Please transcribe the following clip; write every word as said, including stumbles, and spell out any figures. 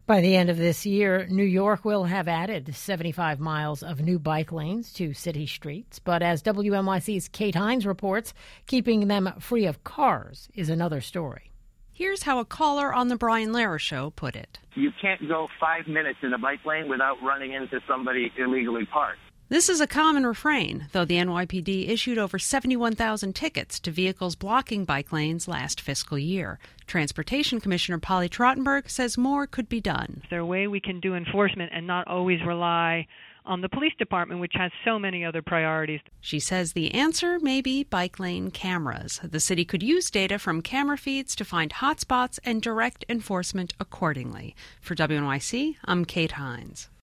By the end of this year, New York will have added seventy-five miles of new bike lanes to city streets. But as W N Y C's Kate Hines reports, keeping them free of cars is another story. Here's how a caller on the Brian Lehrer Show put it. You can't go five minutes in a bike lane without running into somebody illegally parked. This is a common refrain, though the N Y P D issued over seventy-one thousand tickets to vehicles blocking bike lanes last fiscal year. Transportation Commissioner Polly Trottenberg says more could be done. Is there a way we can do enforcement and not always rely on the police department, which has so many other priorities? She says the answer may be bike lane cameras. The city could use data from camera feeds to find hotspots and direct enforcement accordingly. For W N Y C, I'm Kate Hines.